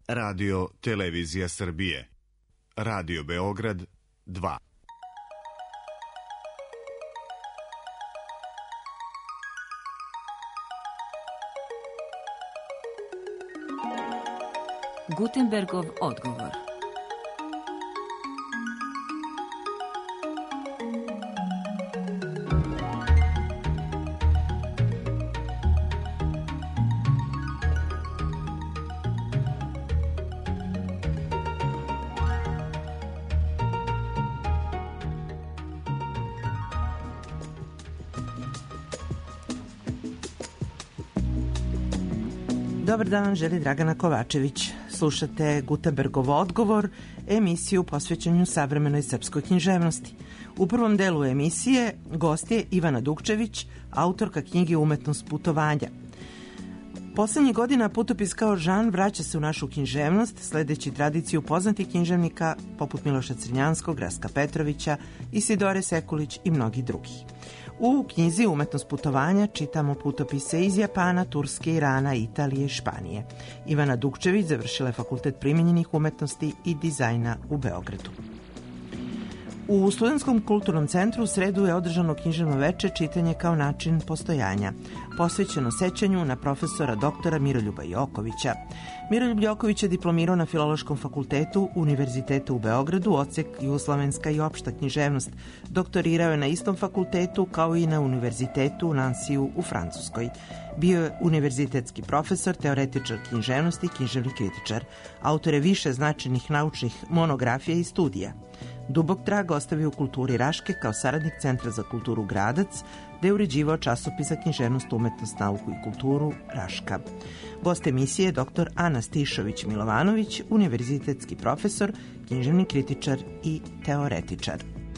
Radio Televizija Srbije. Radio Beograd 2. Gutenbergov odgovor. Dobar dan, želi Dragana Kovačević. Slušate Gutenbergov odgovor, emisiju posvećenju savremenoj srpskoj književnosti. U prvom delu emisije gost je Ivana Dukčević, autorka knjige Umetnost putovanja. Poslednjih godina putopis kao žanr vraća se u našu književnost, sledeći tradiciju poznatih književnika poput Miloša Crnjanskog, Rastka Petrovića, Isidore Sekulić i mnogi drugih. U knjizi Umetnost putovanja čitamo putopise iz Japana, Turske, Irana, Italije i Španije. Ivana Dukčević završila je Fakultet primenjenih umetnosti i dizajna u Beogradu. U Studentskom kulturnom centru u sredu je održano književno veče čitanje kao način postojanja, posvećeno sećanju na profesora doktora Miroljuba Jokovića. Miroljub Joković je diplomirao na Filološkom fakultetu Univerziteta u Beogradu, odsek Jugoslovenska i opšta književnost. Doktorirao je na istom fakultetu kao i na Univerzitetu u Nansiju u Francuskoj. Bio je univerzitetski profesor, teoretičar književnosti i književni kritičar. Autor je više značajnih naučnih monografija i studija. Dubok trag ostavio u kulturi Raške kao saradnik Centra za kulturu Gradac, gde je uređivao časopis za književnost, umetnost, nauku i kulturu Raška. Gost emisije je dr. Ana Stišović-Milovanović, univerzitetski profesor, književni kritičar i teoretičar.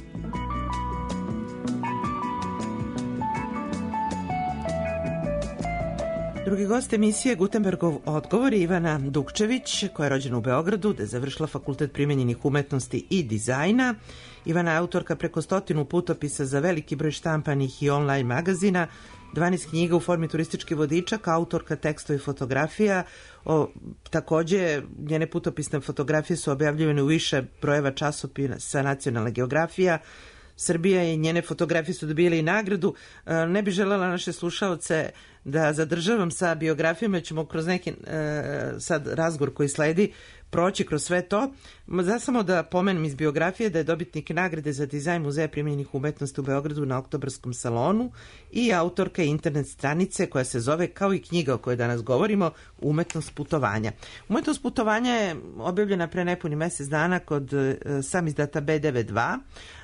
Drugi gost emisije Gutenbergov odgovor je Ivana Dukčević, koja je rođena u Beogradu, gde je završila Fakultet primenjenih umetnosti i dizajna. Ivana je autorka preko 100 putopisa za veliki broj štampanih i online magazina, 12 knjiga u formi turističkih vodiča, kao autorka tekstova i fotografija. Takođe, njene putopisne fotografije su objavljivane u više brojeva časopisa Nacionalna geografija Srbija i njene fotografije su dobile i nagradu. Ne bih želela naše slušaoce da zadržavam sa biografijama, ćemo kroz neki sad razgovor koji sledi proći kroz sve to. Samo da pomenem iz biografije da je dobitnik nagrade za dizajn Muzeja primenjenih umetnosti u Beogradu na Oktobarskom salonu i autorka internet stranice koja se zove, kao i knjiga o kojoj danas govorimo, Umetnost putovanja. Umetnost putovanja je objavljena pre nepuni mesec dana kod samizdata B92.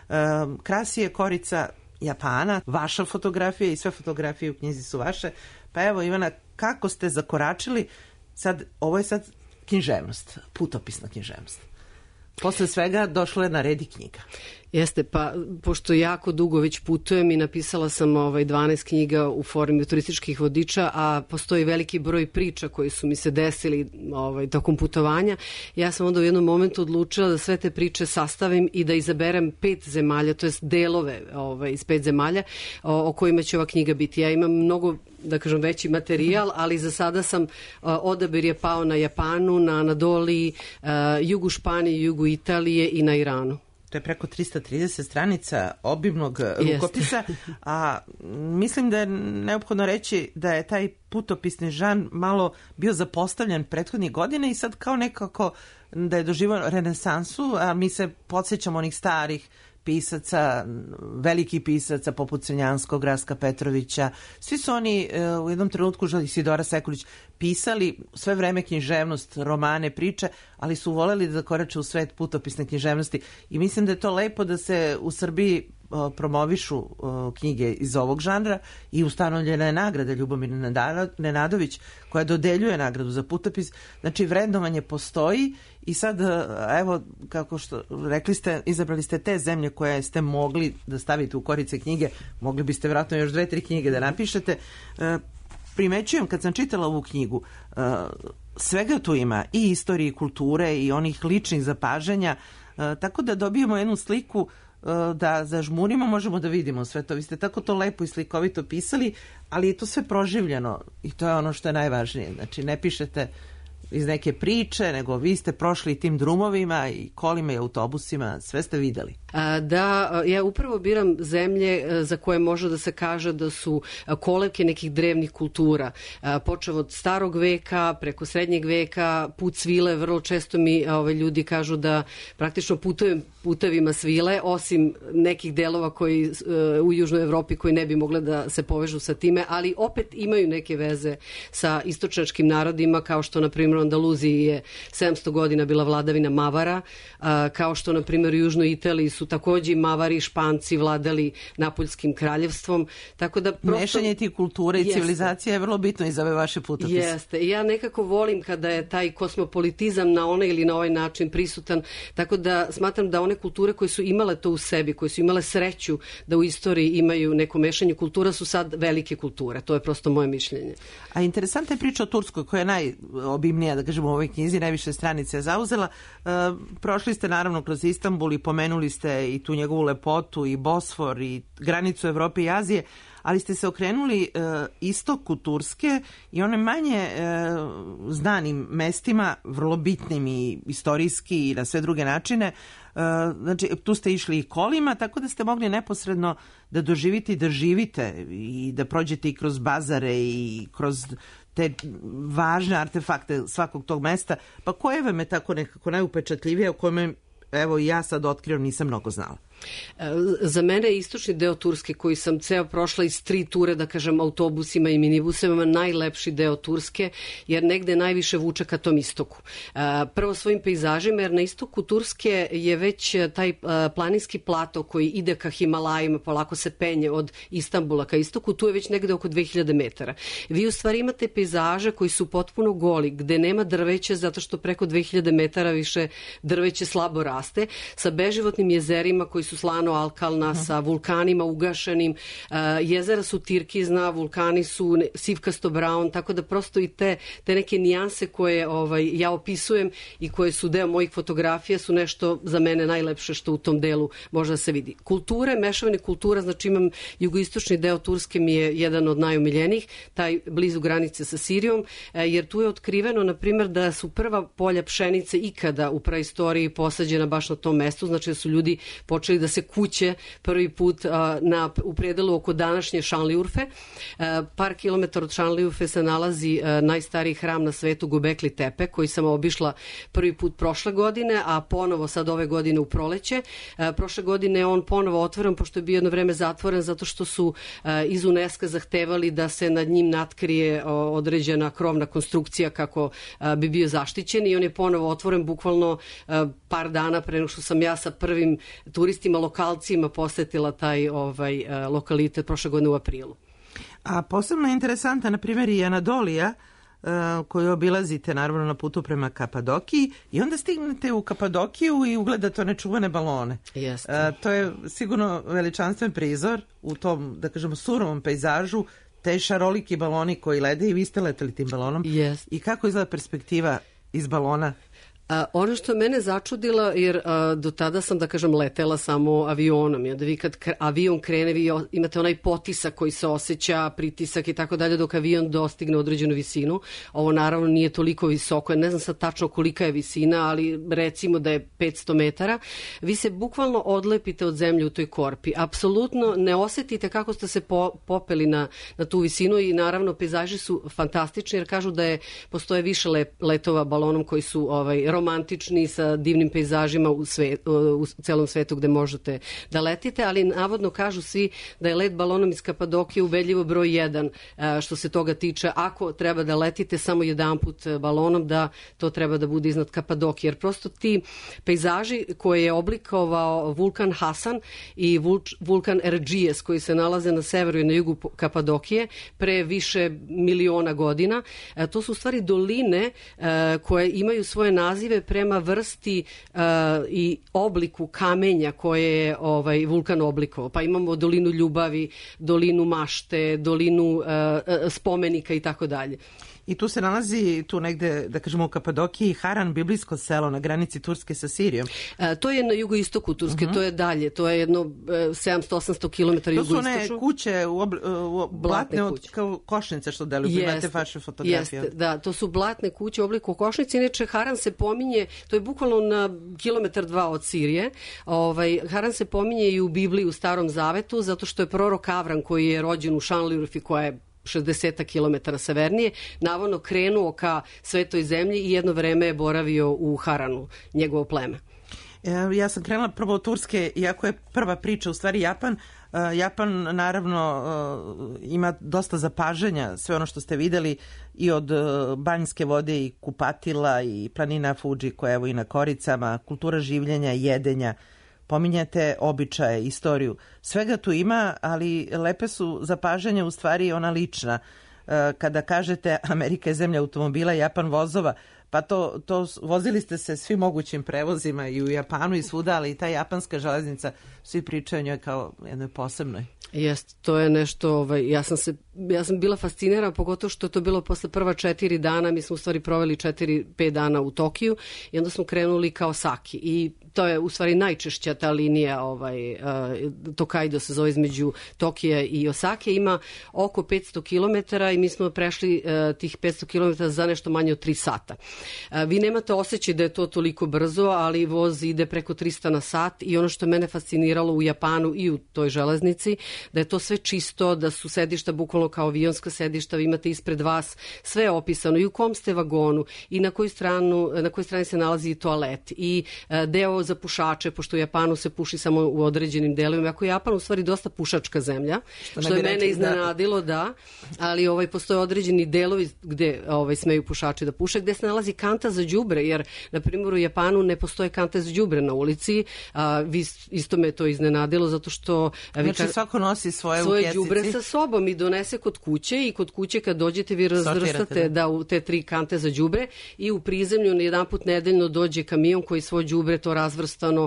Krasi je korica Japana, vaša fotografija i sve fotografije u knjizi su vaše. Pa evo, Ivana, kako ste zakoračili? Ovo je sad književnost, putopisna književnost. Posle svega došlo je na red i knjiga. Jeste, pa pošto jako dugo već putujem i napisala sam 12 knjiga u formi turističkih vodiča, a postoji veliki broj priča koji su mi se desili tokom putovanja, ja sam onda u jednom momentu odlučila da sve te priče sastavim i da izaberem 5 zemalja, to jest delove iz 5 zemalja o kojima će ova knjiga biti. Ja imam mnogo, da kažem, veći materijal, ali za sada sam, odabir je pao na Japanu, na Anadoliji, jugu Španije, jugu Italije i na Iranu. To je preko 330 stranica obimnog rukopisa, a mislim da je neophodno reći da je taj putopisni žanr malo bio zapostavljen prethodnih godina i sad kao nekako da je doživao renesansu, a mi se podsjećamo onih starih pisaca, velikih pisaca poput Crnjanskog, Rastka Petrovića. Svi su oni u jednom trenutku, Isidora Sekulić, pisali sve vreme književnost, romane, priče, ali su voleli da zakorače u svet putopisne književnosti i mislim da je to lepo da se u Srbiji promovišu knjige iz ovog žanra i ustanovljena je nagrada Ljubomir Nenadović koja dodeljuje nagradu za putopis. Znači, vrednovanje postoji i sad, evo, kako što rekli ste, izabrali ste te zemlje koje ste mogli da stavite u korice knjige, mogli biste vjerojatno još 2-3 knjige da napišete. Primećujem kad sam čitala ovu knjigu, svega tu ima, i istorije i kulture i onih ličnih zapažanja, tako da dobijemo jednu sliku da zažmurimo, možemo da vidimo sve to. Vi ste tako to lepo i slikovito pisali, ali je to sve proživljeno i to je ono što je najvažnije. Znači, ne pišete iz neke priče, nego vi ste prošli tim drumovima i kolima i autobusima, sve ste videli. Da, ja upravo biram zemlje za koje može da se kaže da su kolevke nekih drevnih kultura. Počev od starog veka, preko srednjeg veka, put svile, vrlo često mi ljudi kažu da praktično putujem putevima svile, osim nekih delova koji u Južnoj Evropi koji ne bi mogle da se povežu sa time, ali opet imaju neke veze sa istočnačkim narodima, kao što, na primjer, u Andaluziji je 700 godina bila vladavina Mavara, kao što, na primjer, u Južnoj Italiji su takođe Mavari i Španci vladali Napoljskim kraljevstvom. Tako da prosto... Mešanje tih kulture i civilizacija je vrlo bitno i za ove vaše putopise. Jeste. I ja nekako volim kada je taj kosmopolitizam na onaj ili na ovaj način prisutan, tako da smatram da one kulture koje su imale to u sebi, koje su imale sreću da u istoriji imaju neko mešanje kultura, su sad velike kulture. To je prosto moje mišljenje. A interesantna je priča o Turskoj, koja je najobimnija, da kažemo, u ovoj knjizi, najviše stranice je zauzela. Prošli ste naravno kroz Istanbul i pomenuli ste i tu njegovu lepotu i Bosfor i granicu Evrope i Azije, ali ste se okrenuli istoku Turske i one manje znanim mestima, vrlo bitnim i istorijski i na sve druge načine. Znači, tu ste išli i kolima, tako da ste mogli neposredno da doživite i da živite i da prođete i kroz bazare i kroz te važne artefakte svakog tog mesta. Pa koje vam je tako nekako najupečatljivije, o kojem, evo, ja sad otkrio, nisam mnogo znala? Za mene je istočni deo Turske, koji sam ceo prošla iz 3 ture, da kažem, autobusima i minibusima, najlepši deo Turske, jer negde najviše vuče ka tom istoku. Prvo svojim pejzažima, jer na istoku Turske je već taj planinski plato koji ide ka Himalajima, polako se penje od Istanbula ka istoku, tu je već negde oko 2000 metara. Vi u stvari imate pejzaže koji su potpuno goli, gde nema drveća, zato što preko 2000 metara više drveće slabo raste, sa beživotnim jezerima koji su slano-alkalna, sa vulkanima ugašenim, jezera su tirkizna, vulkani su sivkasto-brown, tako da prosto i te neke nijanse koje ja opisujem i koje su deo mojih fotografija su nešto za mene najlepše što u tom delu može da se vidi. Kulture, mešavine kultura, znači imam jugoistočni deo Turske mi je jedan od najomiljenijih, taj blizu granice sa Sirijom, jer tu je otkriveno, na primjer, da su prva polja pšenice ikada u praistoriji posađena baš na tom mestu, znači da su ljudi počeli da se kuće prvi put u predelu oko današnje Šanliurfe. Par kilometara od Šanliurfe se nalazi najstariji hram na svetu Gobekli Tepe, koji sam obišla prvi put prošle godine, a ponovo sad ove godine u proleće. Prošle godine je on ponovo otvoren, pošto je bio jedno vreme zatvoren, zato što su iz UNESCO zahtevali da se nad njim natkrije određena krovna konstrukcija kako bi bio zaštićen, i on je ponovo otvoren bukvalno par dana pre nego što sam ja sa prvim turistima, lokalcima posetila taj lokalitet prošle godine u aprilu. A posebno je interesantna, na primjer, i Anadolija, koju obilazite naravno na putu prema Kapadokiji, i onda stignete u Kapadokiju i ugledate one čuvane balone. To je sigurno veličanstven prizor u tom, da kažemo, surovom pejzažu, te šaroliki baloni koji lede, i vi ste leteli tim balonom. I kako izgleda perspektiva iz balona? Ono što mene začudilo, jer do tada sam, da kažem, letela samo avionom, jer da vi kad avion krene, vi imate onaj potisak koji se osjeća, pritisak i tako dalje, dok avion dostigne određenu visinu. Ovo naravno nije toliko visoko, ne znam sad tačno kolika je visina, ali recimo da je 500 metara. Vi se bukvalno odlepite od zemlje u toj korpi. Apsolutno ne osetite kako ste se popeli na tu visinu, i naravno pejzaži su fantastični, jer kažu da postoje više letova balonom koji su romantični, sa divnim pejzažima u celom svetu gde možete da letite, ali navodno kažu svi da je let balonom iz Kapadokije ubedljivo broj 1 što se toga tiče. Ako treba da letite samo jedanput balonom, da to treba da bude iznad Kapadokije, jer prosto ti pejzaži koje je oblikovao vulkan Hasan i vulkan Erđijes, koji se nalaze na severu i na jugu Kapadokije pre više miliona godina, to su u stvari doline koje imaju svoje nazive prema vrsti i obliku kamenja koje je vulkan oblikovao. Pa imamo dolinu ljubavi, dolinu mašte, dolinu spomenika i tako dalje. I tu se nalazi, tu negde, da kažemo u Kapadokiji, Haran, biblijsko selo na granici Turske sa Sirijom. To je na jugoistoku Turske, to je dalje, to je jedno 700-800 km jugoistočno. To su one kuće blatne kao košnice što deluju, imate vaše fotografije. Jeste, da, to su blatne kuće u obliku košnice. Inače, Haran se pominje, to je bukvalno na kilometar 2 od Sirije. Haran se pominje i u Bibliji u Starom Zavetu, zato što je prorok Avram koji je rođen u Šanlirufi, koja je 60 km severnije, navodno krenuo ka Svetoj zemlji i jedno vreme je boravio u Haranu, njegovo pleme. Ja sam krenula prvo od Turske, iako je prva priča u stvari Japan. Japan naravno ima dosta zapažanja, sve ono što ste videli i od banjske vode i kupatila i planina Fuji koja evo i na Koricama, kultura življenja, jedenja, pominjate običaje, istoriju. Svega tu ima, ali lepe su zapažanja u stvari ona lična. Kada kažete Amerika je zemlja automobila, Japan vozova, pa to vozili ste se svim mogućim prevozima i u Japanu i svuda, ali i ta japanska železnica, svi pričaju o njoj kao jednoj posebnoj. Jeste, to je nešto, ja sam bila fascinirana, pogotovo što je to bilo posle prva 4 dana, mi smo u stvari proveli 4-5 dana u Tokiju i onda smo krenuli ka Osaki i to je u stvari najčešća ta linija, Tokaido se zove, između Tokija i Osake, ima oko 500 km i mi smo prešli tih 500 km za nešto manje od 3 sata. Vi nemate osjećaj da je to toliko brzo, ali voz ide preko 300 na sat i ono što je mene fasciniralo u Japanu i u toj železnici, da je to sve čisto, da su sedišta bukvalno kao avionska sedišta, vi imate ispred vas sve opisano i u kom ste vagonu i na kojoj strani se nalazi toalet i deo za pušače, pošto u Japanu se puši samo u određenim delovima, ako je Japan u stvari dosta pušačka zemlja, što je mene iznenadilo, da, ali postoje određeni delovi gde smeju pušači da puše, gde se nalazi kanta za đubre, jer na primjer u Japanu ne postoje kante za đubre na ulici, isto me to iznenadilo, zato što znači svako nosi svoje đubre sa sobom i donese kod kuće i kod kuće kad dođete vi razvrstate u te 3 kante za đubre i u prizemlju jedanput nedeljno dođe kamion koji svoje đubre to razvrstano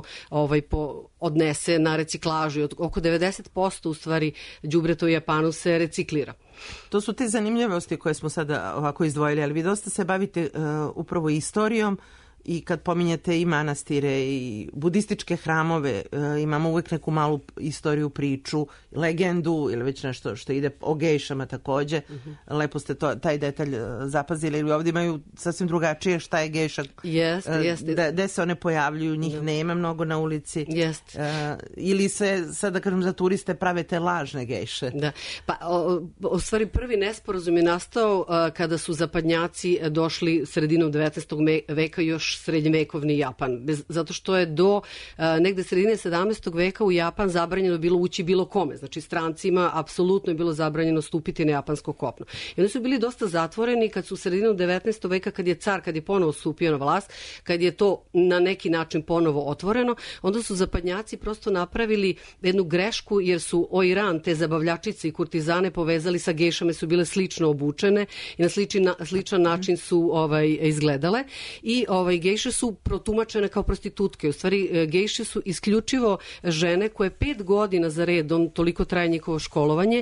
odnese na reciklažu. Oko 90% u stvari đubreta u Japanu se reciklira. To su te zanimljivosti koje smo sada ovako izdvojili, ali vi dosta se bavite upravo istorijom i kad pominjete i manastire i budističke hramove, imamo uvek neku malu istoriju, priču, legendu ili već nešto što ide o gejšama takođe. Lepo ste taj detalj zapazili, ili ovdje imaju sasvim drugačije šta je gejša, gde se one pojavljuju, njih nema mnogo na ulici. Ili se, sad da kažem za turiste, prave te lažne gejše. Da, pa u stvari prvi nesporazum je nastao kada su zapadnjaci došli sredinom 19. veka, još srednjevekovni Japan. Zato što je do negde sredine 17. veka u Japan zabranjeno bilo ući bilo kome. Znači strancima apsolutno je bilo zabranjeno stupiti na japansko kopno. I oni su bili dosta zatvoreni kad su sredinom 19. veka, kad je ponovo stupio na vlast, kad je to na neki način ponovo otvoreno, onda su zapadnjaci prosto napravili jednu grešku jer su Iran, te zabavljačice i kurtizane povezali sa gejšama, su bile slično obučene i na sličan način su izgledale i gejše su protumačene kao prostitutke. U stvari, gejše su isključivo žene koje 5 godina za redom, toliko traje njihovo školovanje,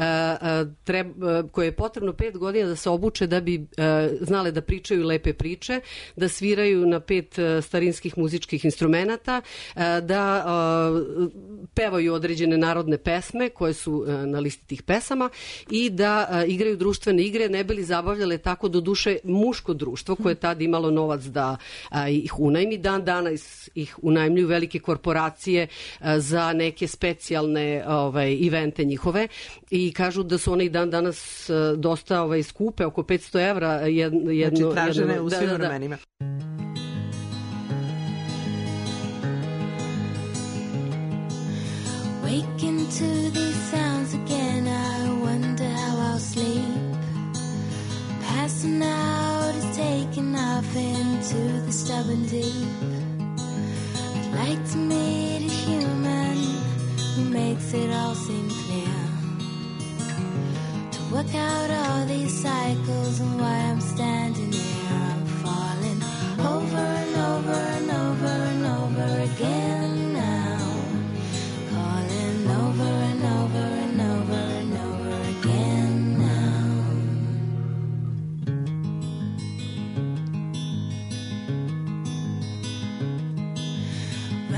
koje je potrebno 5 godina da se obuče da bi znale da pričaju lepe priče, da sviraju na 5 starinskih muzičkih instrumenata, da pevaju određene narodne pesme koje su na listi tih pesama i da igraju društvene igre, ne bili zabavljale tako do duše muško društvo koje je tad imalo novac da ih unajmi. Dan danas ih unajmljuju velike korporacije za neke specijalne evente njihove i kažu da su one i dan danas dosta skupe, oko 500 evra jedno. Znači tražene u svim vremenima. Waking to these sounds again, I wonder how I'll sleep. Passing out is taking off into the stubborn deep. I'd like to meet a human who makes it all seem clear, to work out all these cycles and why I'm standing here. I'm falling over and over and over and over again now, calling over and over and over and over again now.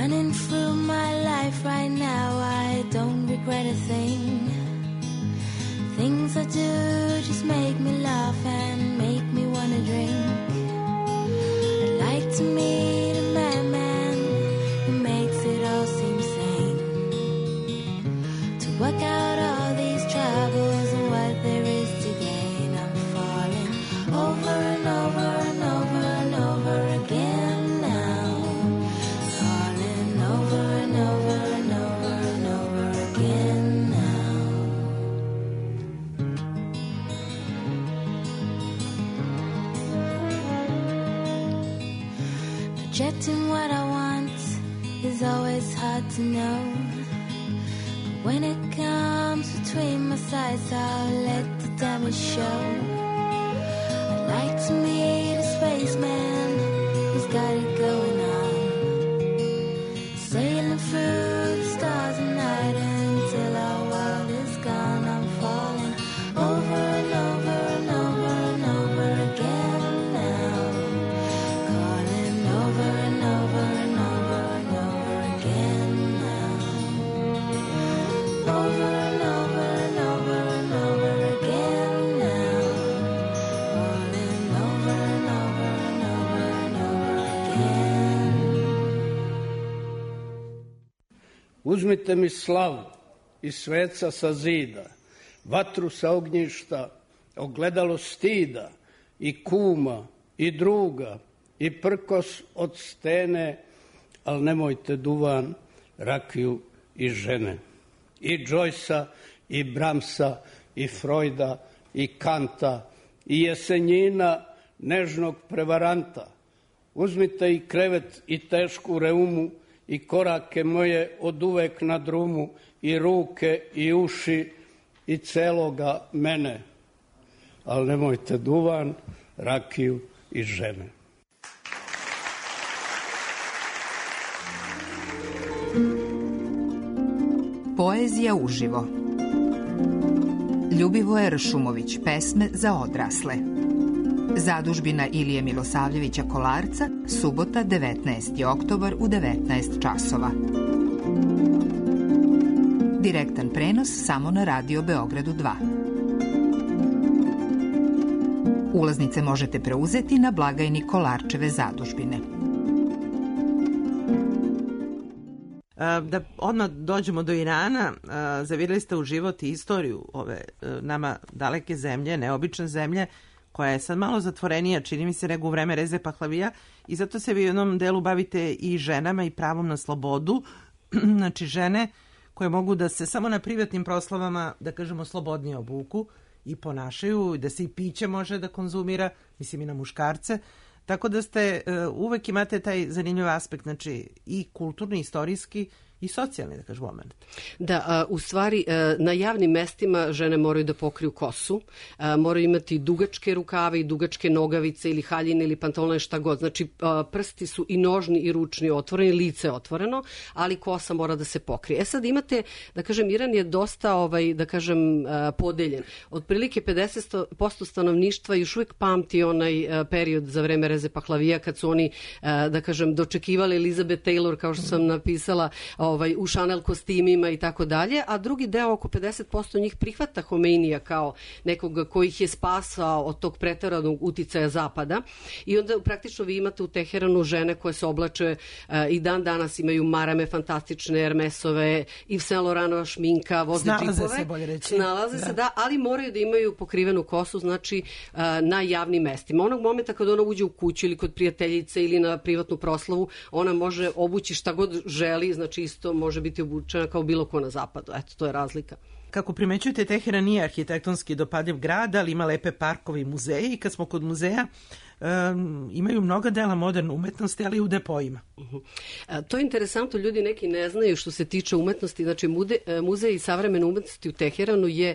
Running through my life right now, I don't regret a thing. Things I do just make me laugh and make me wanna drink. I'd like to meet a madman who makes it all seem sane, to work out all these troubles and what there is to gain. I'm falling over and over and over and over again now, falling over and over and over and over again now. Projecting what I want is always hard to know, but when it comes between my sides, I'll let the damage show. I'd like to meet a spaceman who's got it going on, sailing through the stars at night until our world is gone. I'm falling over and over and over and over again now, calling over and over and over and over again now, over and over and over and over again now, falling over and over and over and over again. Uzmite mi slavu i sveca sa zida, vatru sa ognjišta, ogledalo stida, i kuma, i druga, i prkos od stene, al nemojte duvan, rakiju i žene. I Joycea, i Bramsa, i Freuda, i Kanta, i Jesenjina, nežnog prevaranta. Uzmite i krevet i tešku reumu, i korake moje od uvek na drumu, i ruke i uši, i celoga mene. Al nemojte duvan, rakiju i žene. Poezija uživo. Ljubivoje Ršumović, pesme za odrasle. Zadužbina Ilije Milosavljevića Kolarca, subota 19. oktobar u 19 časova. Direktan prenos samo na Radio Beogradu 2. Ulaznice možete preuzeti na blagajni Kolarčeve zadužbine. Da odmah dođemo do Irana, zavirali ste u život i istoriju ove nama daleke zemlje, neobične zemlje, koja je sad malo zatvorenija, čini mi se, nego u vreme Reze Pahlavija, i zato se vi u jednom delu bavite i ženama i pravom na slobodu. Znači žene koje mogu da se samo na privatnim proslavama, da kažemo, slobodnije obuku i ponašaju, da se i piće može da konzumira, mislim i na muškarce. Tako da ste uvek imate taj zanimljiv aspekt, znači i kulturni, istorijski i socijalni, da kažem, moment. Da, u stvari na javnim mestima žene moraju da pokriju kosu, moraju imati dugačke rukave i dugačke nogavice ili haljine ili pantalone, šta god. Znači prsti su i nožni i ručni otvoreni, lice otvoreno, ali kosa mora da se pokrije. Sad imate, da kažem, Iran je dosta, da kažem, podeljen. Otprilike 50% stanovništva još uvijek pamti onaj period za vreme Reze Pahlavija kad su oni, da kažem, dočekivali Elizabeth Taylor, kao što sam napisala, u Chanel kostimima i tako dalje, a drugi deo, oko 50% njih, prihvata Homeinija kao nekoga koji ih je spasao od tog preteranog uticaja Zapada, i onda praktično vi imate u Teheranu žene koje se oblače i dan danas imaju marame fantastične, Hermesove, Yves Saint Laurentova šminka, voze džipove. Snalaze se, bolje reći. Snalaze se, da, ali moraju da imaju pokrivenu kosu, znači na javnim mestima. Onog momenta kad ona uđe u kuću ili kod prijateljice ili na privatnu proslavu, ona može obući šta god želi, znači isto može biti obučena kao bilo ko na zapadu. Eto, to je razlika. Kako primećujete, Teheran nije arhitektonski dopadljiv grad, ali ima lepe parkove i muzeje, i kad smo kod muzeja, imaju mnoga dela moderne umetnosti, ali i u depojima. To je interesantno, ljudi neki ne znaju što se tiče umetnosti. Znači, muzej savremene umetnosti u Teheranu je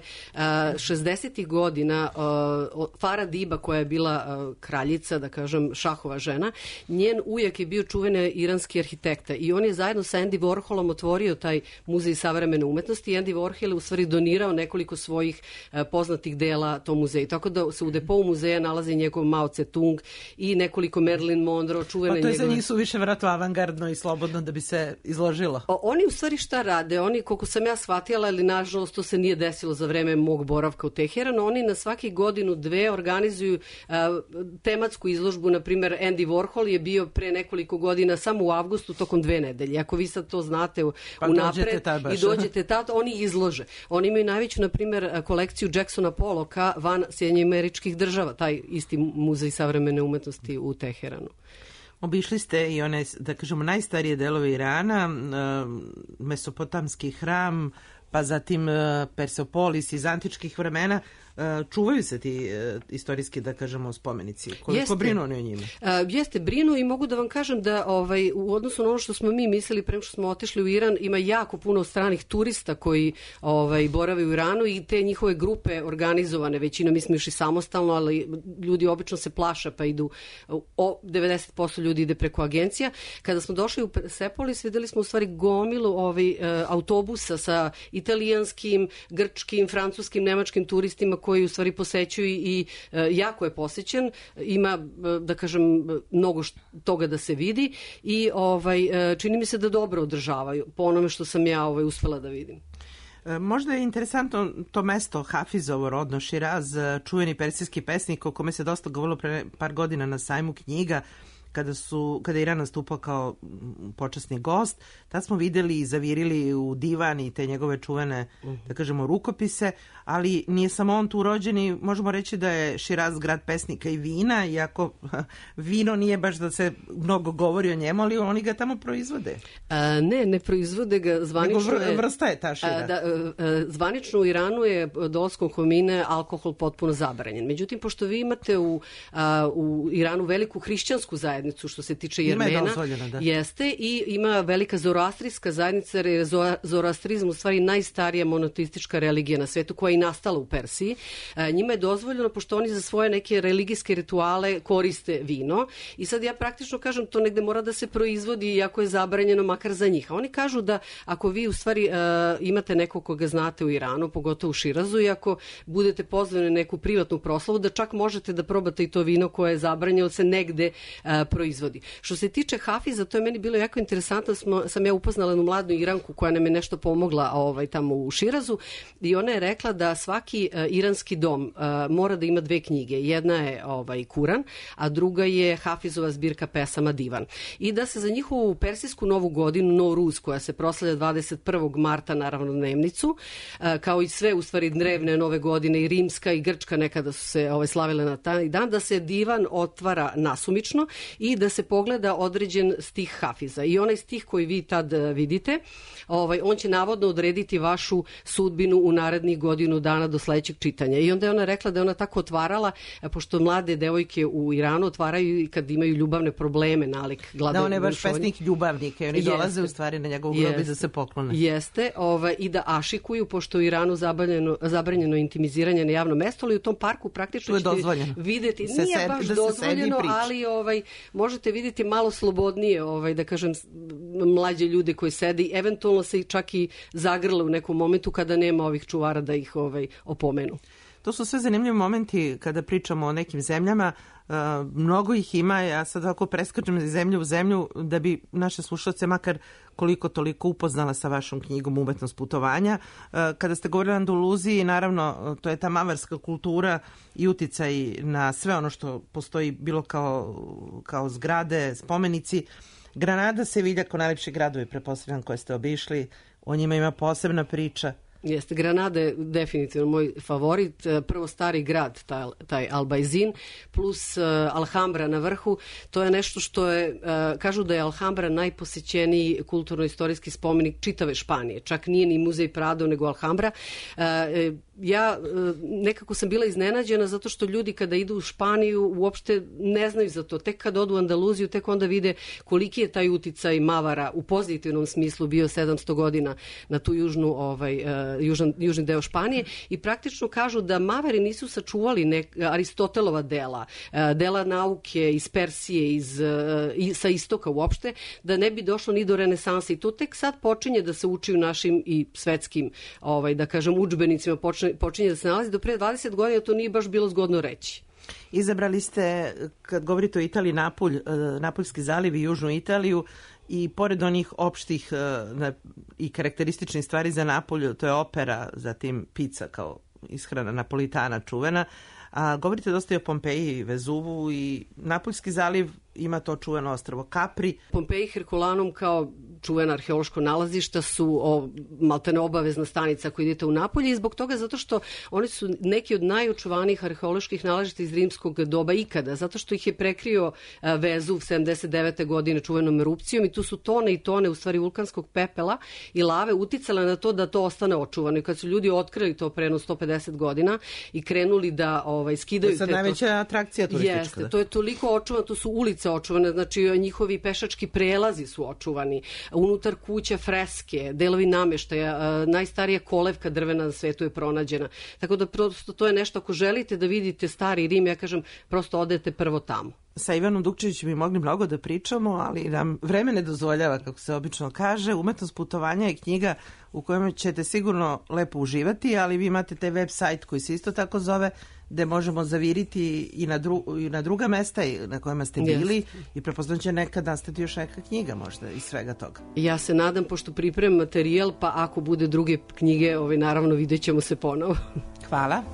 60. godina Farah Diba, koja je bila kraljica, da kažem, šahova žena, njen ujak je bio čuveni iranski arhitekta i on je zajedno sa Andy Warholom otvorio taj muzej savremene umetnosti i Andy Warhol je u stvari donirao nekoliko svojih poznatih dela tom muzeju. Tako da se u depou muzeja nalazi njegov Mao Tse-tung, Armstrong i nekoliko Marilyn Monroe, čuvene njegove. Pa to je za njih su više vratno avangardno i slobodno da bi se izložilo. Oni u stvari šta rade? Oni, koliko sam ja shvatila, ali nažalost to se nije desilo za vreme mog boravka u Teheranu, oni na svaki godinu dve organizuju tematsku izložbu. Na primjer, Andy Warhol je bio pre nekoliko godina samo u avgustu tokom 2 nedelje. Ako vi sad to znate unapred i dođete tad, oni izlože. Oni imaju najveću, na primjer, kolekciju Jacksona Pollocka van Sjedinjenih Američkih Država, taj isti muzej savremene umetnosti u Teheranu. Obišli ste i one, da kažemo, najstarije delove Irana, Mesopotamski hram, pa zatim Persepolis iz antičkih vremena. Čuvaju se ti istorijski, da kažemo, spomenici. Koliko brinu oni o njima? Jeste, brinu i mogu da vam kažem da u odnosu na ono što smo mi mislili prema što smo otišli u Iran, ima jako puno stranih turista koji borave u Iranu i te njihove grupe organizovane, većina mi smo išli samostalno, ali ljudi obično se plaša pa idu, 90% ljudi ide preko agencija. Kada smo došli u Persepolis, videli smo u stvari gomilu autobusa sa italijanskim, grčkim, francuskim, nemačkim turistima koji u stvari posećuju i jako je posećen, ima, da kažem, mnogo toga da se vidi i čini mi se da dobro održavaju po onome što sam ja uspela da vidim. Možda je interesantno to mesto Hafizovo rodno, Širaz, čuveni persijski pesnik o kome se dosta govorilo pre par godina na sajmu knjiga, kada je Iran nastupao kao počasni gost, tad smo videli i zavirili u divan i te njegove čuvene, da kažemo, rukopise, ali nije samo on tu rođeni, možemo reći da je Širaz grad pesnika i vina, iako vino nije baš da se mnogo govori o njemu, ali oni ga tamo proizvode. Ne proizvode ga zvanično. Nego vrsta je ta Širaz. Zvanično u Iranu je dolaskom komine alkohol potpuno zabranjen. Međutim, pošto vi imate u Iranu veliku hrišćansku zajednicu što se tiče Jermena, jeste, i ima velika zoroastrijska zajednica, jer je zoroastrizam u stvari najstarija monoteistička religija na svetu koja je i nastala u Persiji. Njima je dozvoljeno, pošto oni za svoje neke religijske rituale koriste vino i sad ja praktično kažem to negde mora da se proizvodi iako je zabranjeno makar za njih. A oni kažu da ako vi u stvari imate nekog koga znate u Iranu, pogotovo u Širazu, i ako budete pozvani na neku privatnu proslavu, da čak možete da probate i to vino koje je zabranjeno se negde proizvodi. Što se tiče Hafiza, to je meni bilo jako interesantno, sam ja upoznala jednu mladu Iranku koja nam je nešto pomogla tamo u Širazu i ona je rekla da svaki iranski dom mora da ima 2 knjige. Jedna je Kuran, a druga je Hafizova zbirka pesama Divan. I da se za njihovu persijsku novu godinu, Novruz, koja se proslavlja 21. marta, naravno dnevnicu, kao i sve u stvari drevne nove godine, i rimska i grčka nekada su se slavile na taj dan, da se divan otvara nasumično i da se pogleda određen stih Hafiza. I onaj stih koji vi tad vidite, on će navodno odrediti vašu sudbinu u narednih godinu dana do sledećeg čitanja. I onda je ona rekla da je ona tako otvarala, pošto mlade devojke u Iranu otvaraju i kad imaju ljubavne probleme, nalik glade. Da, on je baš pesnik ljubavnika i oni dolaze u stvari na njegovu grobi da se poklone. Jeste, i da ašikuju, pošto u Iranu zabranjeno intimiziranje na javnom mestu, ali u tom parku praktično ćete videti, nije baš dozvoljeno, ali možete vidjeti malo slobodnije, da kažem, mlađe ljude koji sede i eventualno se čak i zagrle u nekom momentu kada nema ovih čuvara da ih opomenu. To su sve zanimljivi momenti kada pričamo o nekim zemljama. Mnogo ih ima, ja sad ako preskačem iz zemlje u zemlju da bi naše slušalce makar koliko toliko upoznala sa vašom knjigom Umetnost putovanja. Kada ste govorili o Andaluziji, naravno to je ta mavarska kultura i uticaj na sve ono što postoji bilo kao zgrade, spomenici. Granada, Sevilja, kao najlepši gradovi, pretpostavljam, koje ste obišli, o njima ima posebna priča. Jeste, Granada je definitivno moj favorit. Prvo stari grad, taj Albaizin, plus Alhambra na vrhu. To je nešto što je, kažu da je Alhambra najposećeniji kulturno-istorijski spomenik čitave Španije. Čak nije ni muzej Prado, nego Alhambra. Ja nekako sam bila iznenađena zato što ljudi kada idu u Španiju uopšte ne znaju za to. Tek kad odu u Andaluziju, tek onda vide koliki je taj uticaj Mavara u pozitivnom smislu bio 700 godina na tu južni deo Španije i praktično kažu da Mavari nisu sačuvali Aristotelova dela nauke iz Persije, sa istoka uopšte, da ne bi došlo ni do renesanse. I to tek sad počinje da se uči u našim i svetskim, da kažem, udžbenicima počinje da se nalazi. Do pre 20 godina to nije baš bilo zgodno reći. Izabrali ste, kad govorite o Italiji, Napoljski zaliv i Južnu Italiju, i pored onih opštih i karakterističnih stvari za Napolju, to je opera, zatim pizza kao ishrana Napolitana čuvena, a govorite dosta i o Pompeji i Vezuvu, i Napoljski zaliv ima to čuveno ostrvo Capri. Pompeji i Herkulanum kao čuvena arheološko nalazišta su maltene obavezna stanica ako idete u Napolje, i zbog toga zato što oni su neki od najočuvanijih arheoloških nalazišta iz rimskog doba ikada, zato što ih je prekrio Vezuv 79. godine čuvenom erupcijom, i tu su tone i tone u stvari vulkanskog pepela i lave uticale na to da to ostane očuvano. I kad su ljudi otkrili to pre 150 godina i krenuli da skidaju... To je sad najveća atrakcija turistička. Jeste, to je toliko očuvano, to su ulice očuvane, znači njihovi pešački prelazi su očuvani, unutar kuća freske, delovi nameštaja, najstarija kolevka drvena na svetu je pronađena. Tako da prosto to je nešto, ako želite da vidite stari Rim, ja kažem, prosto odete prvo tamo. Sa Ivanom Dukčevićem bi mogli mnogo da pričamo, ali nam vreme ne dozvoljava, kako se obično kaže. Umetnost putovanja je knjiga u kojoj ćete sigurno lepo uživati, ali vi imate taj web sajt koji se isto tako zove, gde možemo zaviriti i na druga mesta na kojima ste bili, i prepoznam će nekad nastati još neka knjiga možda iz svega toga. Ja se nadam, pošto pripremam materijal, pa ako bude druge knjige, naravno vidjet ćemo se ponovo. Hvala.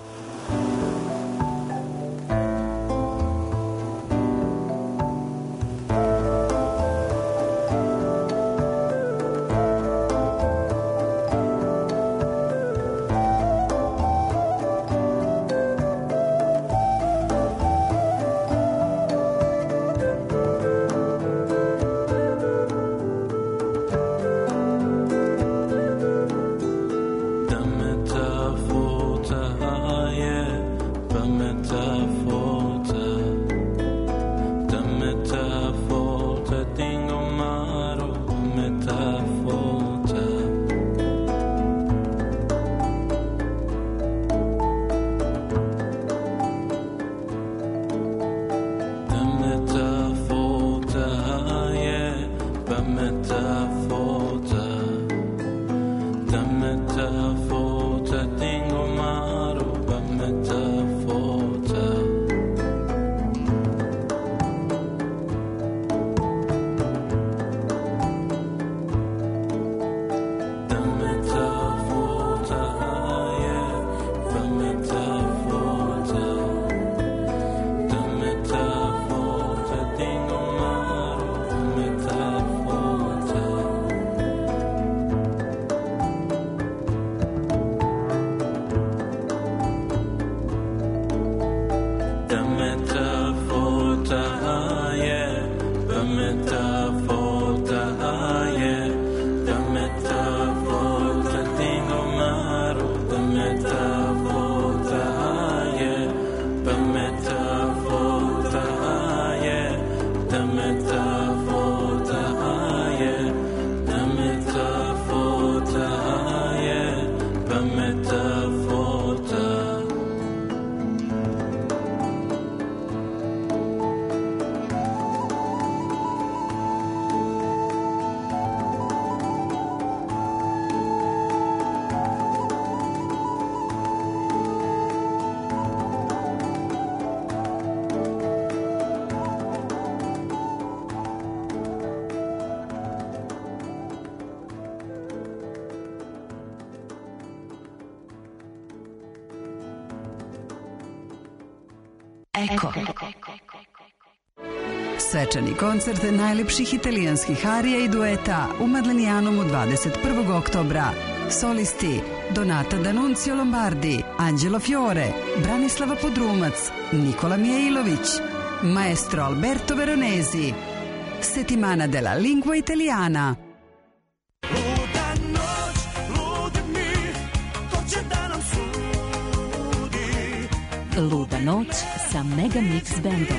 Eko. Svečani koncert najlepših italijanskih arija i dueta u Madlenijanomu 21. oktobra. Solisti Donata D'Annunzio Lombardi, Angelo Fiore, Branislava Podrumac, Nikola Mijailović, maestro Alberto Veronesi. Settimana della lingua italiana. Luda noć sa Mega Mix bandom.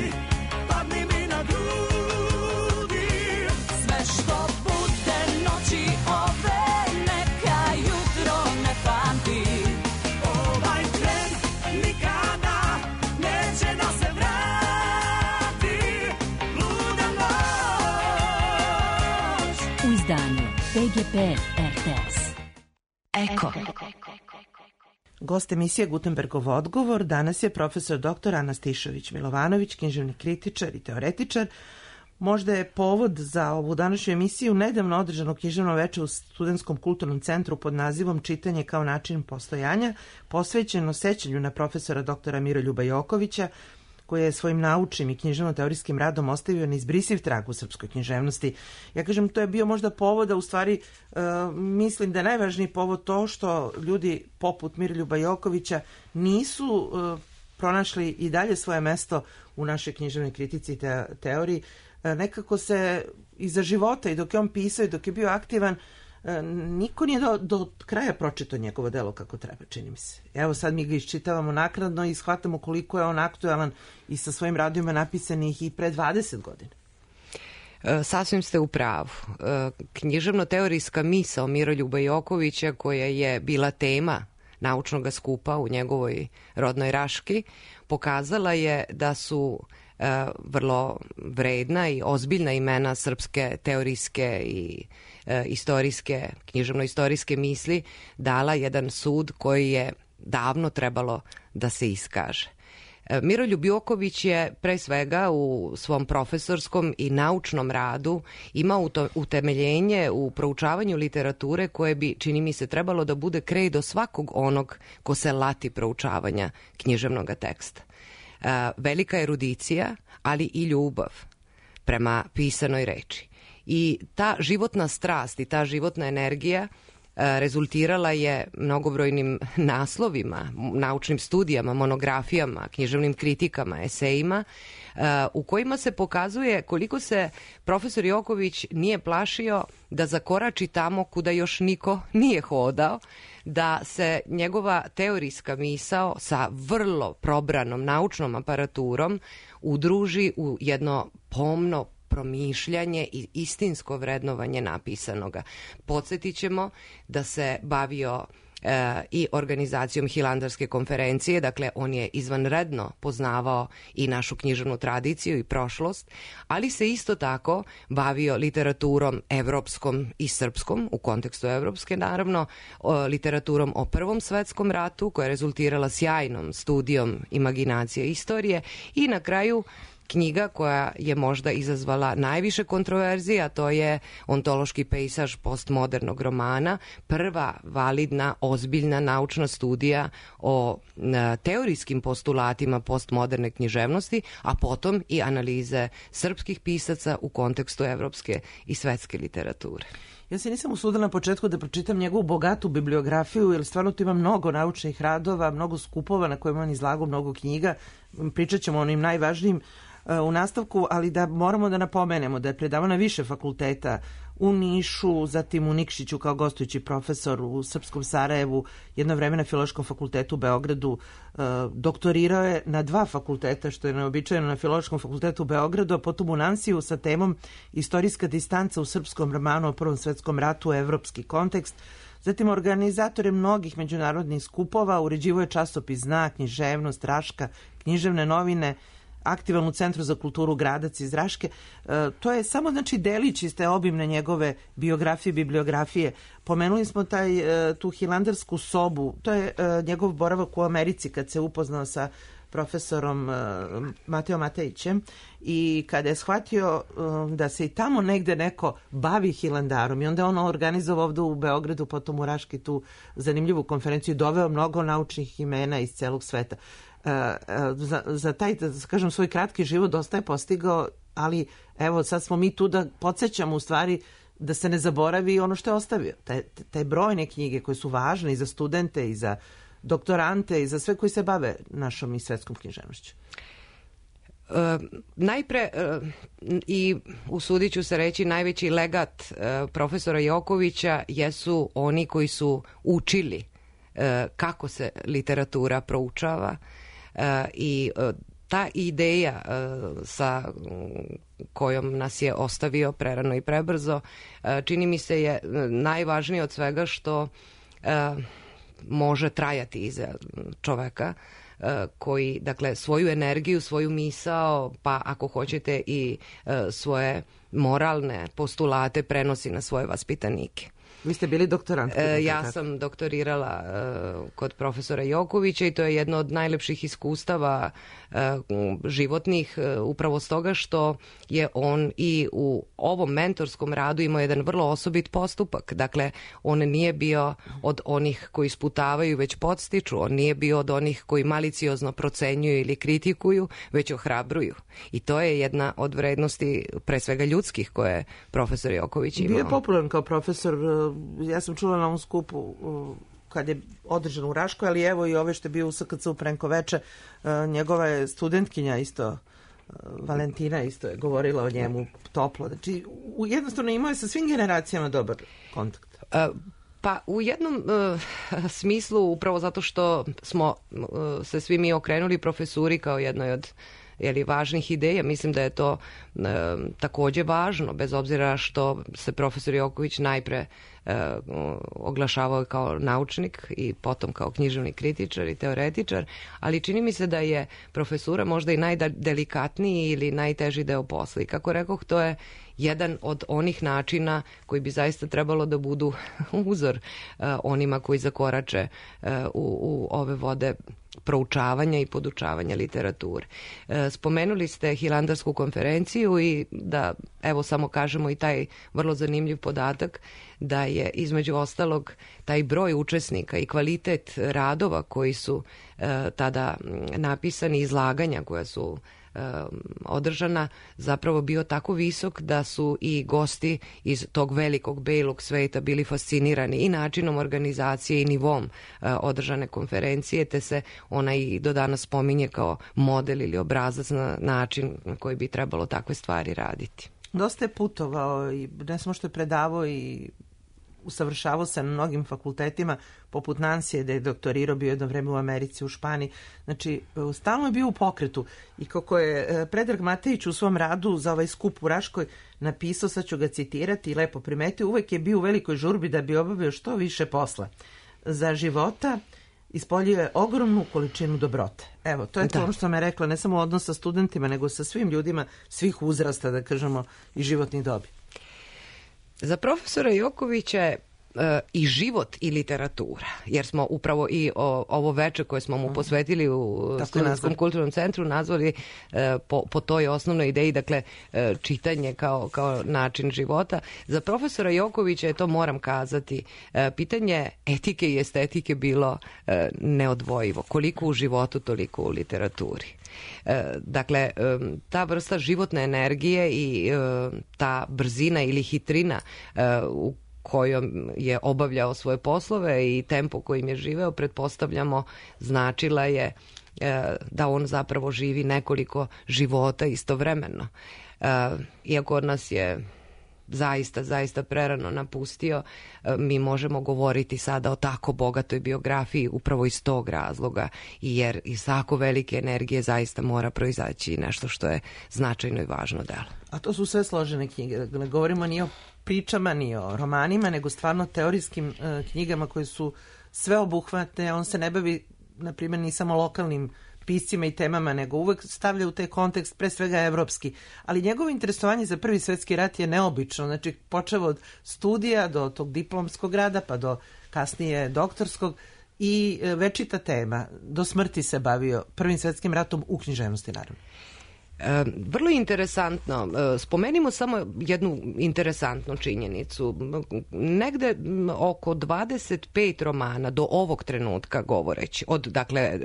Sve što bude noći ove, neka jutro ne pamti. Ovaj tren nikada neće da se vrati. Luda noć. U izdanju PGP RTS. Eko. Gost emisije Gutenbergov odgovor danas je profesor dr. Ana Stišović Milovanović, književni kritičar i teoretičar. Možda je povod za ovu današnju emisiju nedavno održano književno veče u Studentskom kulturnom centru pod nazivom Čitanje kao način postojanja, posvećeno sećanju na profesora dr. Miroljuba Jokovića, koji je svojim naučnim i književno-teorijskim radom ostavio neizbrisiv trag u srpskoj književnosti. Ja kažem, to je bio možda povod, a u stvari mislim da je najvažniji povod to što ljudi poput Miroljuba Jokovića nisu pronašli i dalje svoje mesto u našoj književnoj kritici i teoriji. Nekako se iza života i dok je on pisao i dok je bio aktivan, niko nije do kraja pročitao njegovo delo kako treba, čini mi se. Evo sad mi ga iščitavamo naknadno i shvatamo koliko je on aktualan i sa svojim radovima napisanih i pre 20 godina. Sasvim ste u pravu. Književno-teorijska misao Miroljuba Jokovića, koja je bila tema naučnog skupa u njegovoj rodnoj Raški, pokazala je da su vrlo vredna i ozbiljna imena srpske teorijske i istorijske, književno-istorijske misli dala jedan sud koji je davno trebalo da se iskaže. Miroljub Joković je pre svega u svom profesorskom i naučnom radu imao utemeljenje u proučavanju literature koje bi, čini mi se, trebalo da bude kredo svakog onog ko se lati proučavanja književnog teksta. Velika erudicija, ali i ljubav prema pisanoj reči. I ta životna strast i ta životna energija rezultirala je mnogobrojnim naslovima, naučnim studijama, monografijama, književnim kritikama, esejima, u kojima se pokazuje koliko se profesor Joković nije plašio da zakorači tamo kuda još niko nije hodao, da se njegova teorijska misao sa vrlo probranom naučnom aparaturom udruži u jedno pomno promišljanje i istinsko vrednovanje napisanoga. Podsjetit ćemo da se bavio i organizacijom Hilandarske konferencije, dakle on je izvanredno poznavao i našu književnu tradiciju i prošlost, ali se isto tako bavio literaturom evropskom i srpskom, u kontekstu evropske naravno, literaturom o Prvom svetskom ratu koja je rezultirala sjajnom studijom imaginacije i istorije i na kraju knjiga koja je možda izazvala najviše kontroverzije, a to je Ontološki pejsaž postmodernog romana, prva validna, ozbiljna naučna studija o teorijskim postulatima postmoderne književnosti, a potom i analize srpskih pisaca u kontekstu evropske i svetske literature. Ja se nisam usudila na početku da pročitam njegovu bogatu bibliografiju, jer stvarno tu ima mnogo naučnih radova, mnogo skupova na kojima on izlagao mnogo knjiga. Pričat ćemo o onim najvažnijim u nastavku, ali da moramo da napomenemo da je predavao na više fakulteta u Nišu, zatim u Nikšiću kao gostujući profesor, u Srpskom Sarajevu, jedno vreme na Filološkom fakultetu u Beogradu, doktorirao je na 2 fakulteta, što je neobičajeno, na Filološkom fakultetu u Beogradu, a potom u Nansiju sa temom Istorijska distanca u srpskom romanu o Prvom svetskom ratu, evropski kontekst. Zatim organizator je mnogih međunarodnih skupova, uređivo je časopis Znak, književnost, Raška, književne novine, aktivan u Centru za kulturu Gradac iz Raške. To je samo delić iz te obimne njegove biografije, bibliografije. Pomenuli smo tu Hilandarsku sobu. To je njegov boravak u Americi kad se upoznao sa profesorom Mateom Matejićem i kada je shvatio da se i tamo negde neko bavi Hilandarom i onda je on organizovao ovdje u Beogradu, potom u Raški tu zanimljivu konferenciju i doveo mnogo naučnih imena iz celog sveta. Za taj, da kažem, svoj kratki život dosta je postigao, ali evo sad smo mi tu da podsjećamo u stvari da se ne zaboravi ono što je ostavio. Te brojne knjige koje su važne i za studente i za doktorante i za sve koji se bave našom i svetskom književnošću. Najpre, i usudit ću se reći, najveći legat profesora Jokovića jesu oni koji su učili kako se literatura proučava i ta ideja sa kojom nas je ostavio prerano i prebrzo, čini mi se je najvažnije od svega što može trajati iza čoveka koji, dakle, svoju energiju, svoju misao, pa ako hoćete i svoje moralne postulate prenosi na svoje vaspitanike. Vi ste bili doktorant? Ja sam doktorirala kod profesora Jokovića i to je jedno od najlepših iskustava životnih, upravo stoga što je on i u ovom mentorskom radu imao jedan vrlo osobit postupak. Dakle, on nije bio od onih koji sputavaju, već podstiču. On nije bio od onih koji maliciozno procenjuju ili kritikuju, već ohrabruju. I to je jedna od vrednosti, pre svega ljudskih, koje je profesor Joković imao. Bio je popularan kao profesor. Ja sam čula na ovom skupu kad je održan u Raškoj, ali evo i ove što je bio u SKC u Prenkoveče, njegova je studentkinja isto, Valentina isto je govorila o njemu toplo. Znači, jednostavno imao je sa svim generacijama dobar kontakt. Pa u jednom smislu, upravo zato što smo se svi mi okrenuli profesuri kao jednoj od važnih ideja, mislim da je to takođe važno, bez obzira što se profesor Joković najpre oglašavao kao naučnik i potom kao književni kritičar i teoretičar, ali čini mi se da je profesura možda i najdelikatniji ili najteži deo posla. I kako rekoh, to je jedan od onih načina koji bi zaista trebalo da budu uzor onima koji zakorače u ove vode proučavanja i podučavanja literature. Spomenuli ste Hilandarsku konferenciju i da, evo samo kažemo i taj vrlo zanimljiv podatak da je između ostalog taj broj učesnika i kvalitet radova koji su tada napisani, izlaganja koja su održana, zapravo bio tako visok da su i gosti iz tog velikog belog sveta bili fascinirani i načinom organizacije i nivom održane konferencije, te se ona i do danas spominje kao model ili obrazac na način na koji bi trebalo takve stvari raditi. Dosta je putovao i ne samo što je predavao i usavršavao se na mnogim fakultetima, poput Nansije, da je doktorirao, bio jedno vreme u Americi, u Španiji. Znači, stalno je bio u pokretu. I kako je Predrag Matejić u svom radu za ovaj skup u Raškoj napisao, sad ću ga citirati i lepo primetio, uvek je bio u velikoj žurbi da bi obavio što više posla. Za života ispoljio je ogromnu količinu dobrote. Evo, to je to ono što me rekla, ne samo odnos sa studentima, nego sa svim ljudima, svih uzrasta, da kažemo, i životnih dobi. Za profesora Jokovića je i život i literatura, jer smo upravo i ovo veče koje smo mu posvetili u Studentskom kulturnom centru nazvali po toj osnovnoj ideji, dakle čitanje kao način života. Za profesora Jokovića je, to moram kazati, pitanje etike i estetike bilo neodvojivo. Koliko u životu, toliko u literaturi. Dakle, ta vrsta životne energije i ta brzina ili hitrina u kojom je obavljao svoje poslove i tempo kojim je živeo, pretpostavljamo, značila je da on zapravo živi nekoliko života istovremeno. Iako nas je zaista prerano napustio, mi možemo govoriti sada o tako bogatoj biografiji upravo iz tog razloga, jer iz tako velike energije zaista mora proizaći nešto što je značajno i važno delo. A to su sve složene knjige. Ne govorimo ni o pričama, ni o romanima, nego stvarno teorijskim knjigama koje su sveobuhvatne. On se ne bavi, na primjer, ni samo lokalnim piscima i temama, nego uvek stavlja u taj kontekst pre svega evropski. Ali njegovo interesovanje za Prvi svetski rat je neobično. Znači, počeo od studija do tog diplomskog rada, pa do kasnije doktorskog, i večita tema. Do smrti se bavio Prvim svetskim ratom u književnosti, naravno. Vrlo interesantno. Spomenimo samo jednu interesantnu činjenicu. Negde oko 25 romana do ovog trenutka govoreći, od dakle